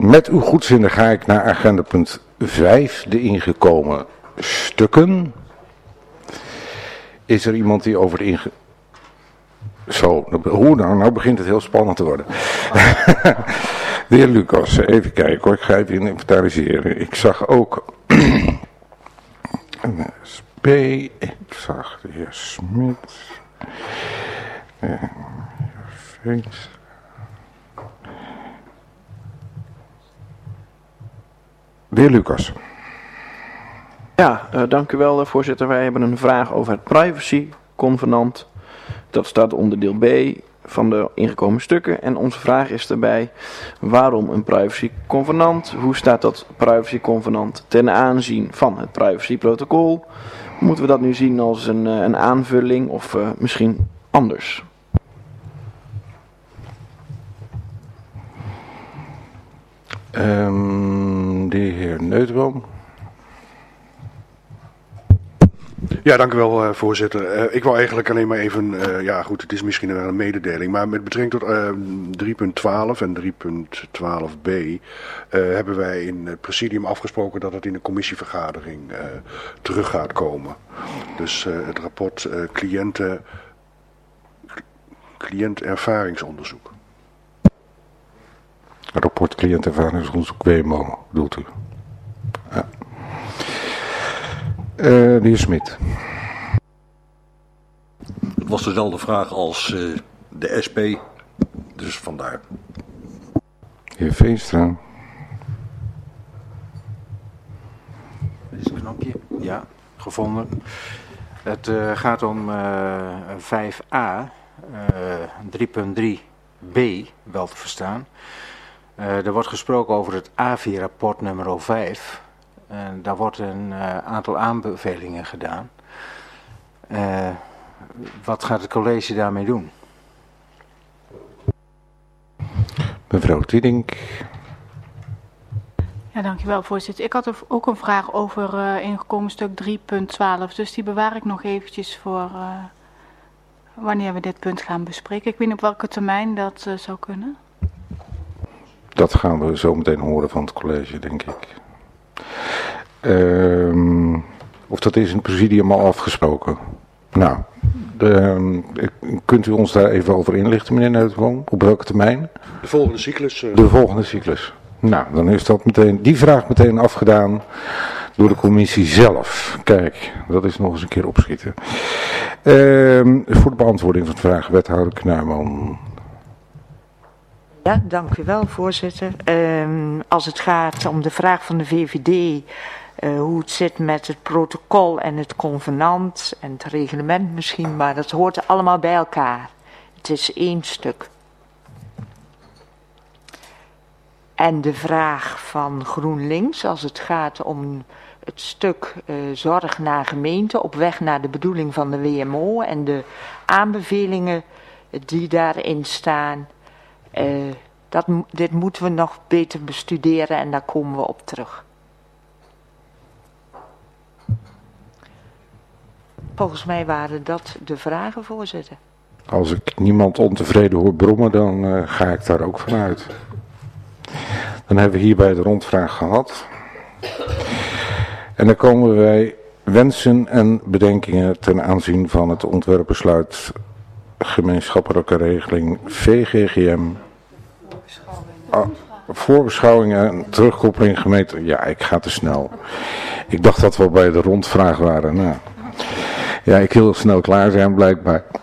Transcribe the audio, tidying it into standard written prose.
Met uw goedvinden ga ik naar agenda punt 5, de ingekomen stukken. Is er iemand die over de Zo, nou begint het heel spannend te worden. De heer Lucas, even kijken hoor, ik ga even inventariseren. Ik zag ook SP, ik zag de heer Smit, heer Veens. De heer Lucas. Ja, dank u wel voorzitter. Wij hebben een vraag over het privacyconvenant. Dat staat onderdeel B van de ingekomen stukken. En onze vraag is daarbij, waarom een privacyconvenant? Hoe staat dat privacyconvenant ten aanzien van het privacyprotocol? Moeten we dat nu zien als een aanvulling of misschien anders? De heer Neutroom. Ja, dank u wel voorzitter. Ik wil eigenlijk alleen maar even, ja goed, het is misschien een mededeling, maar met betrekking tot 3.12 en 3.12b hebben wij in het presidium afgesproken dat het in de commissievergadering terug gaat komen. Dus het rapport cliëntervaringsonderzoek. Rapport cliëntervaringsonderzoek WMO, bedoelt u? Ja. De heer Smit. Het was dezelfde vraag als de SP, dus vandaar. Heer Veenstra. Deze knopje, ja, gevonden. Het gaat om 5a, 3.3b wel te verstaan. Er wordt gesproken over het AVI-rapport nummer 5. En daar wordt een aantal aanbevelingen gedaan. Wat gaat het college daarmee doen? Mevrouw Tiedink. Ja, dankjewel voorzitter. Ik had ook een vraag over ingekomen stuk 3.12. Dus die bewaar ik nog eventjes voor wanneer we dit punt gaan bespreken. Ik weet niet op welke termijn dat zou kunnen. Dat gaan we zo meteen horen van het college, denk ik. Of dat is in het presidium al afgesproken? Nou, kunt u ons daar even over inlichten, meneer Neutroom? Op welke termijn? De volgende cyclus. De volgende cyclus. Nou, dan is dat meteen, die vraag meteen afgedaan door de commissie zelf. Kijk, dat is nog eens een keer opschieten. Voor de beantwoording van de vraag, wethouder Knuijman. Ja, dank u wel, voorzitter. Als het gaat om de vraag van de VVD, hoe het zit met het protocol en het convenant en het reglement misschien, maar dat hoort allemaal bij elkaar. Het is één stuk. En de vraag van GroenLinks, als het gaat om het stuk zorg naar gemeente op weg naar de bedoeling van de WMO en de aanbevelingen die daarin staan, dit moeten we nog beter bestuderen en daar komen we op terug. Volgens mij waren dat de vragen, voorzitter. Als ik niemand ontevreden hoor brommen, dan ga ik daar ook vanuit. Dan hebben we hierbij de rondvraag gehad. En dan komen wij wensen en bedenkingen ten aanzien van het ontwerpbesluit gemeenschappelijke regeling VGGM. Voorbeschouwing en terugkoppeling gemeente. Ja, ik ga te snel. Ik dacht dat we bij de rondvraag waren. Nou, ja, ik wil snel klaar zijn blijkbaar.